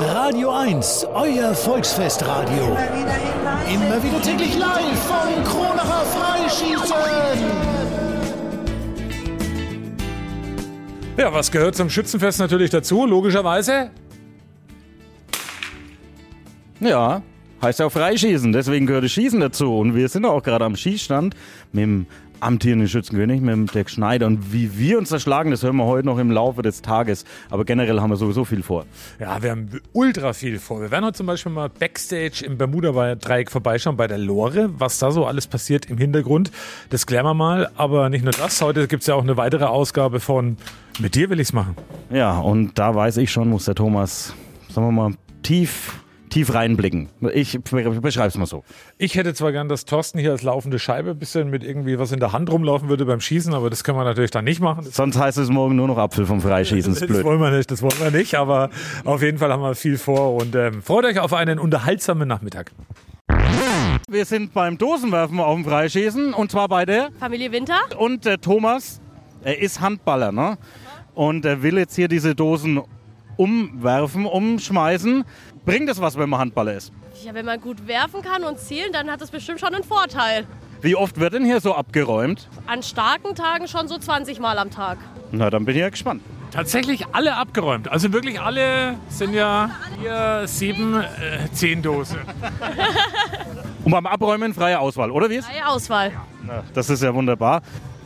Radio 1, euer Volksfestradio. Immer wieder täglich live vom Kronacher Freischießen. Ja, was gehört zum Schützenfest natürlich dazu? Logischerweise? Ja, heißt ja auch Freischießen, deswegen gehört das Schießen dazu. Und wir sind auch gerade am Schießstand mit dem amtierenden Schützenkönig, mit dem Dirk Schneider. Und wie wir uns erschlagen, das hören wir heute noch im Laufe des Tages. Aber generell haben wir sowieso viel vor. Ja, wir haben ultra viel vor. Wir werden heute zum Beispiel mal Backstage im Bermuda-Dreieck vorbeischauen bei der Lore. Was da so alles passiert im Hintergrund, das klären wir mal. Aber nicht nur das, heute gibt es ja auch eine weitere Ausgabe von Mit dir will ich's machen. Ja, und da weiß ich schon, muss der Thomas, sagen wir mal, tief reinblicken. Ich beschreibe es mal so. Ich hätte zwar gern, dass Thorsten hier als laufende Scheibe ein bisschen mit irgendwie was in der Hand rumlaufen würde beim Schießen, aber das können wir natürlich dann nicht machen. Sonst heißt es morgen nur noch Apfel vom Freischießen. Das wollen wir nicht, aber auf jeden Fall haben wir viel vor und freut euch auf einen unterhaltsamen Nachmittag. Wir sind beim Dosenwerfen auf dem Freischießen und zwar bei der Familie Winter. Und der Thomas, er ist Handballer, ne? Und er will jetzt hier diese Dosen umschmeißen. Bringt das was, wenn man Handballer ist? Ja, wenn man gut werfen kann und zielen, dann hat das bestimmt schon einen Vorteil. Wie oft wird denn hier so abgeräumt? An starken Tagen schon so 20 Mal am Tag. Na, dann bin ich ja gespannt. Tatsächlich alle abgeräumt. Also wirklich alle sind ja hier 7, 10 Dosen. Und beim Abräumen freie Auswahl, oder wie? Freie Auswahl. Na, das ist ja wunderbar.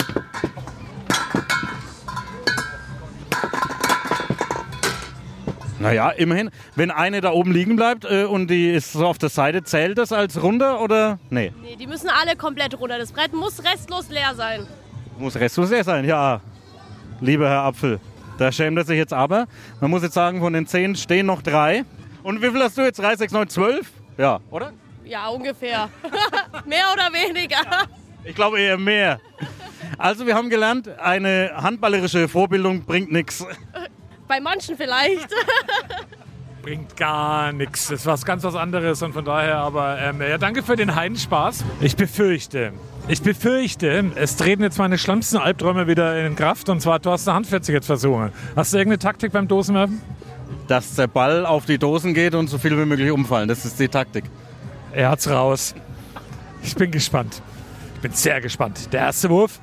Naja, immerhin, wenn eine da oben liegen bleibt und die ist so auf der Seite, zählt das als runter oder? Nee. Nee, die müssen alle komplett runter. Das Brett muss restlos leer sein. Muss restlos leer sein, ja. Lieber Herr Apfel, da schämt er sich jetzt aber. Man muss jetzt sagen, von den 10 stehen noch 3. Und wie viel hast du jetzt? 3, 6, 9, 12? Ja, oder? Ja, ungefähr. Mehr oder weniger. Ich glaube eher mehr. Also wir haben gelernt, eine handballerische Vorbildung bringt nichts. Bei manchen vielleicht. Bringt gar nichts. Das ist was anderes und von daher aber, ja, danke für den Heidenspaß. Ich befürchte, es treten jetzt meine schlimmsten Albträume wieder in Kraft und zwar, du hast eine Hand 40 jetzt versuchen. Hast du irgendeine Taktik beim Dosenwerfen? Dass der Ball auf die Dosen geht und so viel wie möglich umfallen, das ist die Taktik. Er hat's raus. Ich bin gespannt. Ich bin sehr gespannt. Der erste Wurf.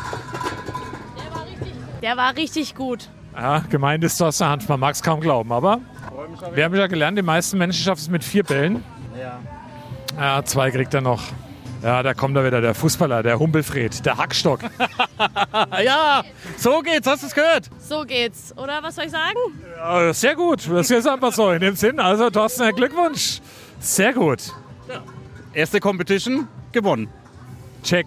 Der war richtig gut. Ja, gemeint ist aus der Hand. Man mag es kaum glauben, aber wir haben ja gelernt, die meisten Menschen schaffen es mit 4 Bällen. Ja, 2 kriegt er noch. Ja, da kommt er wieder, der Fußballer, der Humpelfred, der Hackstock. Ja, so geht's, hast du es gehört? So geht's, oder? Was soll ich sagen? Ja, sehr gut, das ist einfach so in dem Sinn. Also Thorsten, Glückwunsch. Sehr gut. Ja. Erste Competition gewonnen. Check.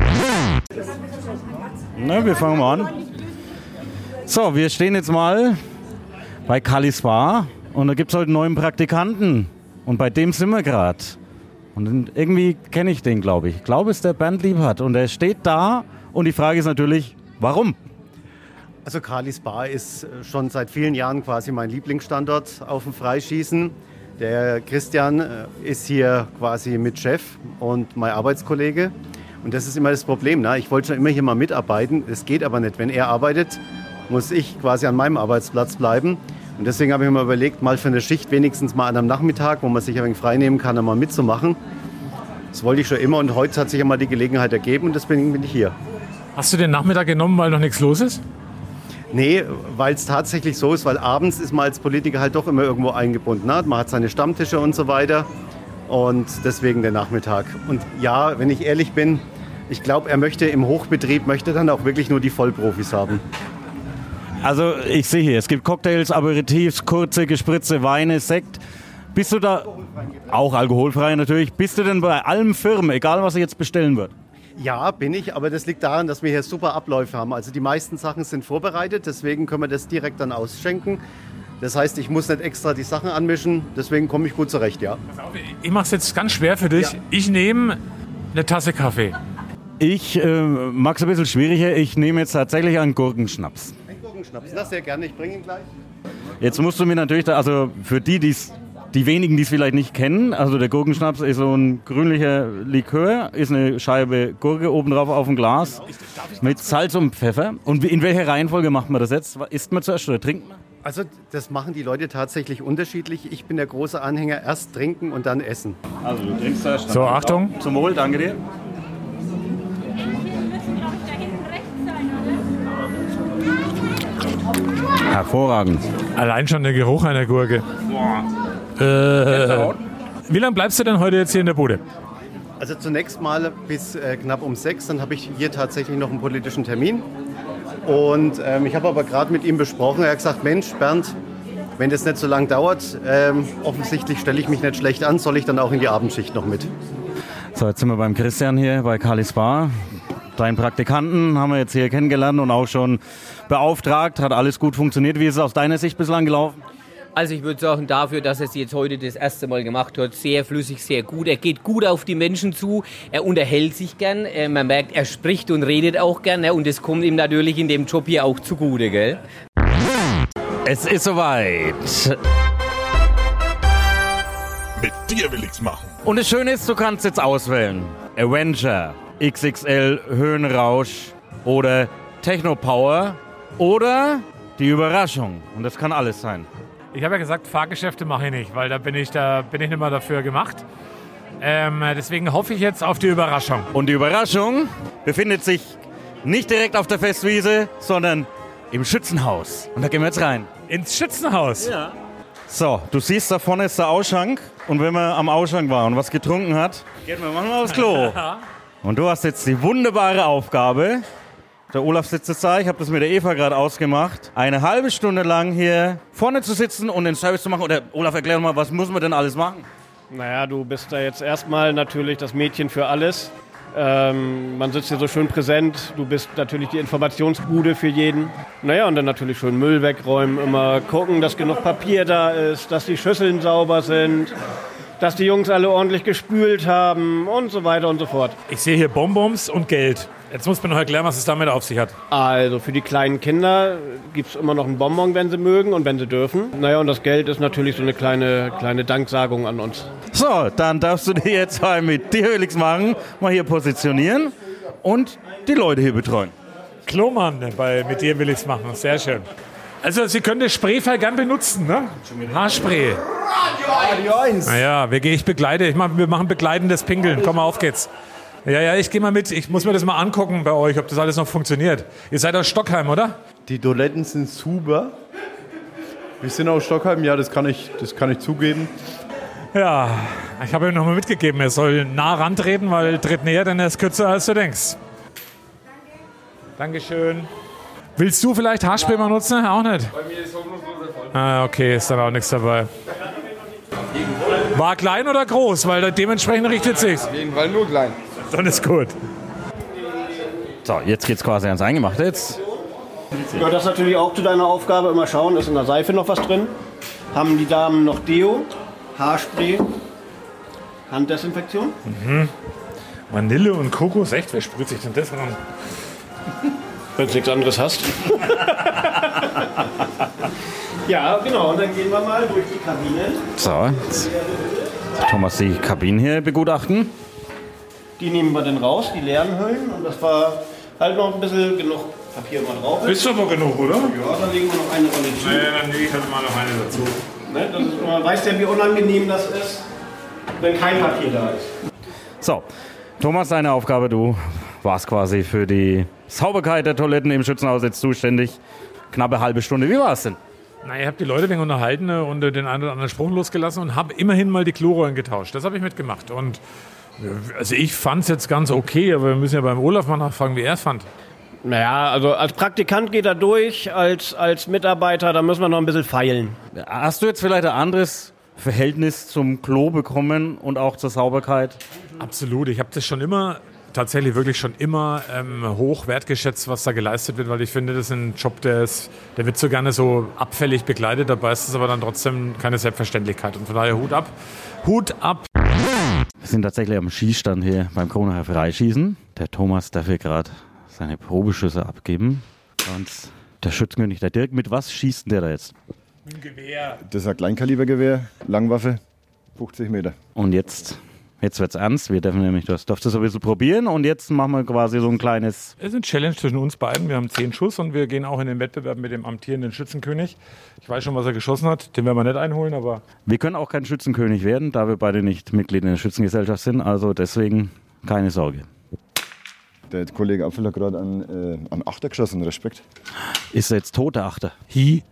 Na, wir fangen mal an. So, wir stehen jetzt mal bei Kallis Bar und da gibt es heute einen neuen Praktikanten und bei dem sind wir gerade. Und irgendwie kenne ich den, glaube ich. Ich glaube, es ist der Bernd Liebhardt und er steht da und die Frage ist natürlich, warum? Also Kallis Bar ist schon seit vielen Jahren quasi mein Lieblingsstandort auf dem Freischießen. Der Christian ist hier quasi mit Chef und mein Arbeitskollege und das ist immer das Problem. Ne? Ich wollte schon immer hier mal mitarbeiten, das geht aber nicht. Wenn er arbeitet, muss ich quasi an meinem Arbeitsplatz bleiben. Und deswegen habe ich mir überlegt, mal für eine Schicht wenigstens mal an einem Nachmittag, wo man sich ein wenig frei nehmen kann, mal mitzumachen. Das wollte ich schon immer und heute hat sich einmal die Gelegenheit ergeben und deswegen bin ich hier. Hast du den Nachmittag genommen, weil noch nichts los ist? Nee, weil es tatsächlich so ist, weil abends ist man als Politiker halt doch immer irgendwo eingebunden. Ne? Man hat seine Stammtische und so weiter und deswegen der Nachmittag. Und ja, wenn ich ehrlich bin, ich glaube, er möchte im Hochbetrieb, dann auch wirklich nur die Vollprofis haben. Also ich sehe hier, es gibt Cocktails, Aperitifs, kurze, gespritzte Weine, Sekt. Bist du da, auch alkoholfrei natürlich, bist du denn bei allen Firmen, egal was ihr jetzt bestellen wird? Ja, bin ich, aber das liegt daran, dass wir hier super Abläufe haben. Also die meisten Sachen sind vorbereitet, deswegen können wir das direkt dann ausschenken. Das heißt, ich muss nicht extra die Sachen anmischen, deswegen komme ich gut zurecht, ja. Ich mache es jetzt ganz schwer für dich. Ja. Ich nehme eine Tasse Kaffee. Ich mag es ein bisschen schwieriger, ich nehme jetzt tatsächlich einen Gurkenschnaps. Gurkenschnaps, das sehr gerne, ich bringe ihn gleich. Jetzt musst du mir natürlich, also für die wenigen, die es vielleicht nicht kennen, also der Gurkenschnaps ist so ein grünlicher Likör, ist eine Scheibe Gurke obendrauf auf dem Glas mit Salz und Pfeffer. Und in welcher Reihenfolge macht man das jetzt? Isst man zuerst oder trinkt man? Also das machen die Leute tatsächlich unterschiedlich. Ich bin der große Anhänger, erst trinken und dann essen. Also du trinkst erst. So, Achtung. Zum Wohl, danke dir. Hervorragend. Allein schon der Geruch einer Gurke. Wie lange bleibst du denn heute jetzt hier in der Bude? Also zunächst mal bis knapp um 6, dann habe ich hier tatsächlich noch einen politischen Termin. Und ich habe aber gerade mit ihm besprochen, er hat gesagt, Mensch Bernd, wenn das nicht so lang dauert, offensichtlich stelle ich mich nicht schlecht an, soll ich dann auch in die Abendschicht noch mit. So, jetzt sind wir beim Christian hier bei Kalis Bar. Deinen Praktikanten haben wir jetzt hier kennengelernt und auch schon beauftragt. Hat alles gut funktioniert. Wie ist es aus deiner Sicht bislang gelaufen? Also ich würde sagen, dafür, dass er es jetzt heute das erste Mal gemacht hat, sehr flüssig, sehr gut. Er geht gut auf die Menschen zu, er unterhält sich gern, man merkt, er spricht und redet auch gern, und das kommt ihm natürlich in dem Job hier auch zugute, gell? Es ist soweit. Mit dir will ich's machen. Und das Schöne ist, du kannst jetzt auswählen. Avenger, XXL, Höhenrausch oder Techno Power oder die Überraschung. Und das kann alles sein. Ich habe ja gesagt, Fahrgeschäfte mache ich nicht, weil da bin ich nicht mehr dafür gemacht. Deswegen hoffe ich jetzt auf die Überraschung. Und die Überraschung befindet sich nicht direkt auf der Festwiese, sondern im Schützenhaus. Und da gehen wir jetzt rein. Ins Schützenhaus? Ja. So, du siehst, da vorne ist der Ausschank. Und wenn man am Ausschank war und was getrunken hat, gehen wir mal aufs Klo. Und du hast jetzt die wunderbare Aufgabe, der Olaf sitzt jetzt da, ich habe das mit der Eva gerade ausgemacht, eine halbe Stunde lang hier vorne zu sitzen und den Service zu machen. Oder Olaf, erklär doch mal, was muss man denn alles machen? Naja, du bist da jetzt erstmal natürlich das Mädchen für alles. Man sitzt hier so schön präsent, du bist natürlich die Informationsbude für jeden. Naja, und dann natürlich schön Müll wegräumen, immer gucken, dass genug Papier da ist, dass die Schüsseln sauber sind, dass die Jungs alle ordentlich gespült haben und so weiter und so fort. Ich sehe hier Bonbons und Geld. Jetzt muss man noch erklären, was es damit auf sich hat. Also für die kleinen Kinder gibt es immer noch einen Bonbon, wenn sie mögen und wenn sie dürfen. Naja, und das Geld ist natürlich so eine kleine Danksagung an uns. So, dann darfst du dir jetzt mal mit dir Helix machen, mal hier positionieren und die Leute hier betreuen. Klomann, mit dir will ich es machen. Sehr schön. Also Sie können das Sprayfall gern benutzen, ne? Haarspray. Radio 1. Naja, wir machen begleitendes Pinkeln. Komm mal, auf geht's. Ja, ich gehe mal mit. Ich muss mir das mal angucken bei euch, ob das alles noch funktioniert. Ihr seid aus Stockheim, oder? Die Toiletten sind super. Wir sind aus Stockheim, ja, das kann ich zugeben. Ja, ich habe ihm noch mal mitgegeben, er soll nah rantreten, weil tritt näher, denn er ist kürzer, als du denkst. Dankeschön. Willst du vielleicht Haarspray mal nutzen? Auch nicht? Bei mir ist hoffnungslos der Fall. Okay, ist dann auch nichts dabei. War klein oder groß? Weil dementsprechend richtet sich's. Auf jeden Fall nur klein. Dann ist gut. So, jetzt geht's quasi ans Eingemachte. Jetzt. Ja, das ist natürlich auch zu deiner Aufgabe. Immer schauen, ist in der Seife noch was drin? Haben die Damen noch Deo, Haarspray, Handdesinfektion? Vanille und Kokos, echt? Wer sprüht sich denn das ran? Wenn du nichts anderes hast. Ja, genau. Und dann gehen wir mal durch die Kabinen. So, jetzt Thomas die Kabinen hier begutachten. Die nehmen wir dann raus, die leeren Hüllen. Und das war halt noch ein bisschen genug Papier mal drauf. Ist aber genug, oder? Ja, dann legen wir noch eine Rolle zu. Dann lege ich halt mal noch eine dazu. Ne, das ist immer, weißt ja, wie unangenehm das ist, wenn kein Papier da ist. So, Thomas, deine Aufgabe, du warst quasi für die Sauberkeit der Toiletten im Schützenhaus jetzt zuständig. Knappe halbe Stunde. Wie war es denn? Na, ich habe die Leute wegen unterhalten und den einen oder anderen Spruch losgelassen und habe immerhin mal die Klorollen getauscht. Das habe ich mitgemacht. Und also ich fand es jetzt ganz okay, aber wir müssen ja beim Olaf mal nachfragen, wie er es fand. Naja, also als Praktikant geht er durch, als Mitarbeiter, da müssen wir noch ein bisschen feilen. Hast du jetzt vielleicht ein anderes Verhältnis zum Klo bekommen und auch zur Sauberkeit? Absolut. Ich habe das schon immer, tatsächlich wirklich schon immer hoch wertgeschätzt, was da geleistet wird, weil ich finde, das ist ein Job, der wird so gerne so abfällig begleitet, dabei ist es aber dann trotzdem keine Selbstverständlichkeit. Und von daher Hut ab. Hut ab! Wir sind tatsächlich am Schießstand hier beim Kronacher Freischießen. Der Thomas darf hier gerade seine Probeschüsse abgeben. Und der Schützenkönig, der Dirk, mit was schießt denn der da jetzt? Ein Gewehr. Das ist ein Kleinkalibergewehr, Langwaffe, 50 Meter. Und jetzt Jetzt wird's ernst. Wir dürfen nämlich das so ein bisschen probieren. Und jetzt machen wir quasi so ein kleines... Es ist eine Challenge zwischen uns beiden. Wir haben 10 Schuss und wir gehen auch in den Wettbewerb mit dem amtierenden Schützenkönig. Ich weiß schon, was er geschossen hat. Den werden wir nicht einholen, aber... Wir können auch kein Schützenkönig werden, da wir beide nicht Mitglied in der Schützengesellschaft sind. Also deswegen keine Sorge. Der Kollege Apfel hat gerade an Achter geschossen. Respekt. Ist er jetzt tot, der Achter? Hi.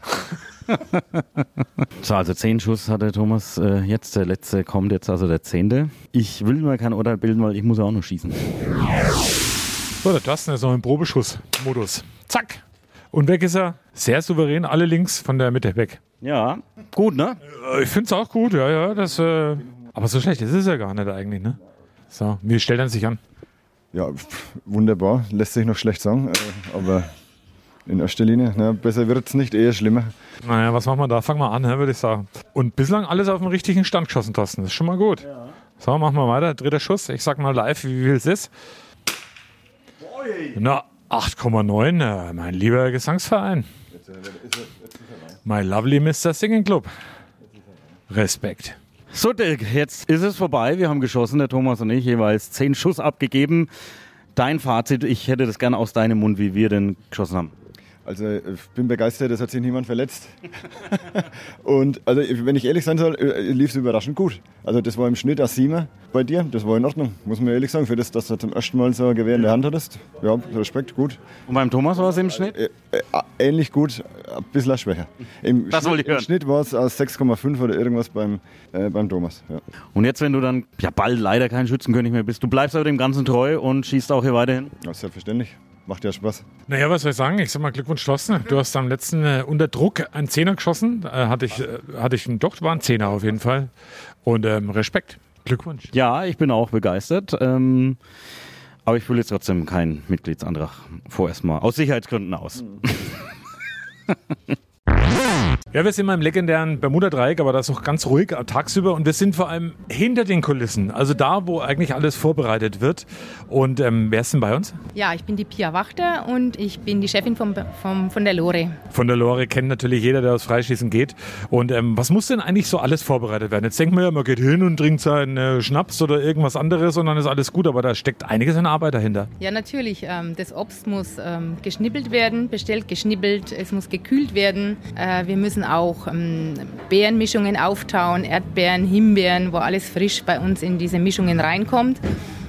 So, also 10 Schuss hat der Thomas jetzt. Der letzte kommt jetzt, also der 10. Ich will mir kein Urteil bilden, weil ich muss ja auch noch schießen. So, der Dustin ist noch im Probeschuss-Modus. Zack. Und weg ist er. Sehr souverän, alle links von der Mitte weg. Ja, gut, ne? Ich finde es auch gut, ja. Das, aber so schlecht ist es ja gar nicht eigentlich, ne? So, wie stellt er sich an? Ja, wunderbar. Lässt sich noch schlecht sagen, aber... In erster Linie, ne, besser wird es nicht, eher schlimmer. Naja, was machen wir da? Fangen wir an, würde ich sagen. Und bislang alles auf dem richtigen Stand geschossen, Thorsten. Das ist schon mal gut. Ja. So, machen wir weiter. 3. Schuss. Ich sag mal live, wie viel es ist. Na, 8,9. Mein lieber Gesangsverein. My lovely Mr. Singing Club. Respekt. So, Dirk, jetzt ist es vorbei. Wir haben geschossen, der Thomas und ich, jeweils 10 Schuss abgegeben. Dein Fazit, ich hätte das gerne aus deinem Mund, wie wir denn geschossen haben. Also ich bin begeistert, es hat sich niemand verletzt. Und also, wenn ich ehrlich sein soll, lief es überraschend gut. Also das war im Schnitt ein 7er bei dir, das war in Ordnung, muss man ehrlich sagen. Für das, dass du zum ersten Mal so ein Gewehr in der Hand hattest, ja, Respekt, gut. Und beim Thomas war es im Schnitt? Ähnlich gut, ein bisschen schwächer. Im Schnitt war es 6,5 oder irgendwas beim Thomas. Ja. Und jetzt, wenn du dann ja bald leider kein Schützenkönig mehr bist, du bleibst aber dem Ganzen treu und schießt auch hier weiterhin? Ja, selbstverständlich. Macht ja Spaß. Naja, was soll ich sagen? Ich sag mal Glückwunsch, Thorsten. Du hast am letzten unter Druck einen 10er geschossen. Hatte ich doch, war ein 10er auf jeden Fall. Und Respekt. Glückwunsch. Ja, ich bin auch begeistert. Aber ich fühle jetzt trotzdem keinen Mitgliedsantrag vorerst mal. Aus Sicherheitsgründen aus. Ja, wir sind mal im legendären Bermuda-Dreieck, aber das ist auch ganz ruhig tagsüber und wir sind vor allem hinter den Kulissen, also da, wo eigentlich alles vorbereitet wird. Und wer ist denn bei uns? Ja, ich bin die Pia Wachter und ich bin die Chefin von der Lore. Von der Lore kennt natürlich jeder, der aufs Freischießen geht. Und was muss denn eigentlich so alles vorbereitet werden? Jetzt denkt man ja, man geht hin und trinkt seinen Schnaps oder irgendwas anderes und dann ist alles gut, aber da steckt einiges an Arbeit dahinter. Ja, natürlich. Das Obst muss geschnippelt werden, bestellt, geschnippelt, es muss gekühlt werden. Wir müssen auch Beerenmischungen auftauen, Erdbeeren, Himbeeren, wo alles frisch bei uns in diese Mischungen reinkommt.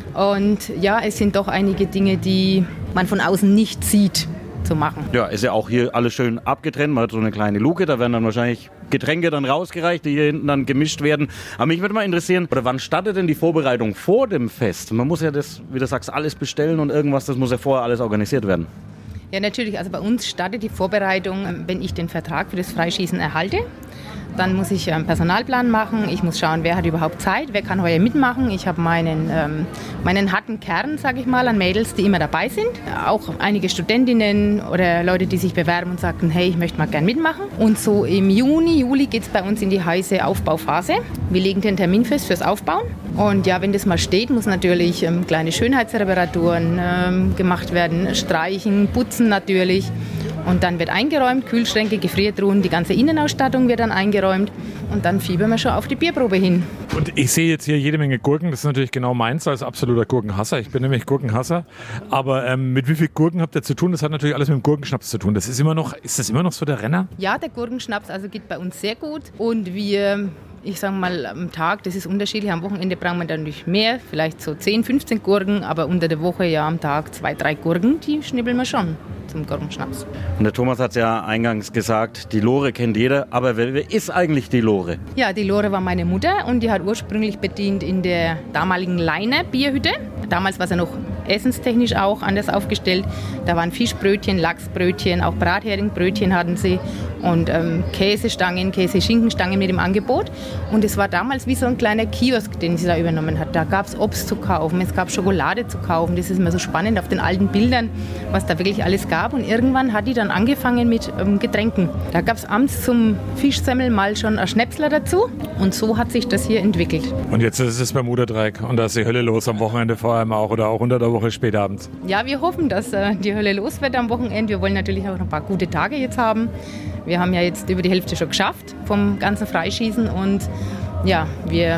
Und ja, es sind doch einige Dinge, die man von außen nicht sieht, zu machen. Ja, ist ja auch hier alles schön abgetrennt. Man hat so eine kleine Luke, da werden dann wahrscheinlich Getränke dann rausgereicht, die hier hinten dann gemischt werden. Aber mich würde mal interessieren, oder wann startet denn die Vorbereitung vor dem Fest? Man muss ja das, wie du sagst, alles bestellen und irgendwas, das muss ja vorher alles organisiert werden. Ja, natürlich. Also bei uns startet die Vorbereitung, wenn ich den Vertrag für das Freischießen erhalte. Dann muss ich einen Personalplan machen. Ich muss schauen, wer hat überhaupt Zeit, wer kann heuer mitmachen. Ich habe meinen harten Kern, sage ich mal, an Mädels, die immer dabei sind. Auch einige Studentinnen oder Leute, die sich bewerben und sagten, hey, ich möchte mal gern mitmachen. Und so im Juni, Juli geht es bei uns in die heiße Aufbauphase. Wir legen den Termin fest fürs Aufbauen. Und ja, wenn das mal steht, muss natürlich kleine Schönheitsreparaturen gemacht werden, streichen, putzen natürlich. Und dann wird eingeräumt, Kühlschränke, Gefriertruhen, die ganze Innenausstattung wird dann eingeräumt und dann fiebern wir schon auf die Bierprobe hin. Und ich sehe jetzt hier jede Menge Gurken, das ist natürlich genau meins als absoluter Gurkenhasser. Ich bin nämlich Gurkenhasser, aber mit wie viel Gurken habt ihr zu tun? Das hat natürlich alles mit dem Gurkenschnaps zu tun. Ist das immer noch so der Renner? Ja, der Gurkenschnaps geht bei uns sehr gut und wir... Ich sage mal, am Tag, das ist unterschiedlich. Am Wochenende brauchen wir dann natürlich mehr, vielleicht so 10, 15 Gurken, aber unter der Woche ja am Tag 2, 3 Gurken, die schnibbeln wir schon zum Gurkenschnaps. Und der Thomas hat es ja eingangs gesagt, die Lore kennt jeder, aber wer ist eigentlich die Lore? Ja, die Lore war meine Mutter und die hat ursprünglich bedient in der damaligen Leiner Bierhütte. Damals war sie noch essenstechnisch auch anders aufgestellt. Da waren Fischbrötchen, Lachsbrötchen, auch Bratheringsbrötchen hatten sie und Käsestangen, Käse-Schinkenstangen mit im Angebot. Und es war damals wie so ein kleiner Kiosk, den sie da übernommen hat. Da gab es Obst zu kaufen, es gab Schokolade zu kaufen. Das ist immer so spannend auf den alten Bildern, was da wirklich alles gab. Und irgendwann hat die dann angefangen mit Getränken. Da gab es abends zum Fischsemmel mal schon ein Schnäpsler dazu. Und so hat sich das hier entwickelt. Und jetzt ist es Bermuda-Dreieck und da ist die Hölle los am Wochenende vor allem auch oder auch unter der Woche spätabends. Ja, wir hoffen, dass die Hölle los wird am Wochenende. Wir wollen natürlich auch noch ein paar gute Tage jetzt haben. Wir haben ja jetzt über die Hälfte schon geschafft vom ganzen Freischießen und ja, wir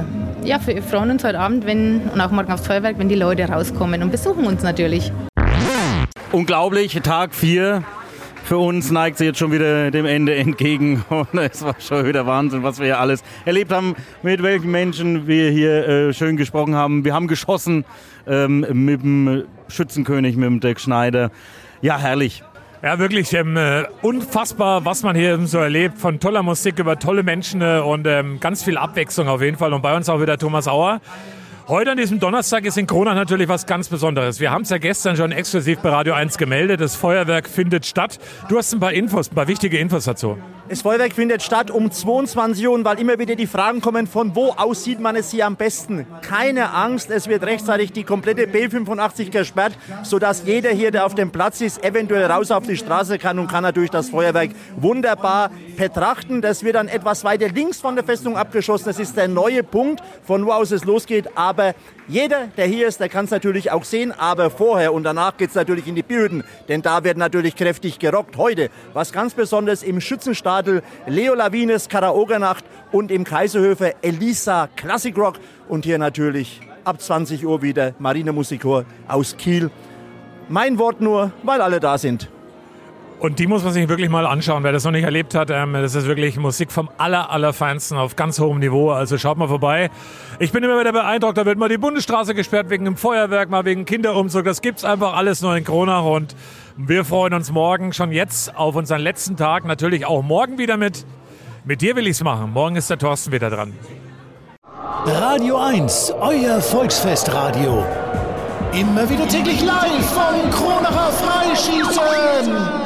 Ja, wir freuen uns heute Abend und auch morgen aufs Feuerwerk, wenn die Leute rauskommen und besuchen uns natürlich. Unglaublich, Tag 4. Für uns neigt sie jetzt schon wieder dem Ende entgegen. Und es war schon wieder Wahnsinn, was wir hier alles erlebt haben, mit welchen Menschen wir hier schön gesprochen haben. Wir haben geschossen mit dem Schützenkönig, mit dem Dirk Schneider. Ja, herrlich. Ja, wirklich unfassbar, was man hier so erlebt. Von toller Musik über tolle Menschen und ganz viel Abwechslung auf jeden Fall. Und bei uns auch wieder Thomas Auer. Heute an diesem Donnerstag ist in Kronach natürlich was ganz Besonderes. Wir haben es ja gestern schon exklusiv bei Radio 1 gemeldet. Das Feuerwerk findet statt. Du hast ein paar wichtige Infos dazu. Das Feuerwerk findet statt um 22 Uhr, weil immer wieder die Fragen kommen, von wo aus sieht man es hier am besten. Keine Angst, es wird rechtzeitig die komplette B85 gesperrt, sodass jeder hier, der auf dem Platz ist, eventuell raus auf die Straße kann und kann natürlich das Feuerwerk wunderbar betrachten. Das wird dann etwas weiter links von der Festung abgeschossen. Das ist der neue Punkt, von wo aus es losgeht. Aber jeder, der hier ist, der kann es natürlich auch sehen. Aber vorher und danach geht es natürlich in die Bürden, denn da wird natürlich kräftig gerockt. Heute, was ganz Besonderes im Schützenstadel, Leo Lawines Karaoke-Nacht und im Kaiserhöfer Elisa Classic Rock. Und hier natürlich ab 20 Uhr wieder Marinemusikchor aus Kiel. Mein Wort nur, weil alle da sind. Und die muss man sich wirklich mal anschauen, wer das noch nicht erlebt hat. Das ist wirklich Musik vom allerfeinsten auf ganz hohem Niveau. Also schaut mal vorbei. Ich bin immer wieder beeindruckt, da wird mal die Bundesstraße gesperrt wegen dem Feuerwerk, mal wegen Kinderumzug. Das gibt's einfach alles nur in Kronach und wir freuen uns morgen schon jetzt auf unseren letzten Tag. Natürlich auch morgen wieder mit dir will ich's machen. Morgen ist der Thorsten wieder dran. Radio 1, euer Volksfestradio. Immer wieder täglich live vom Kronacher Freischießen.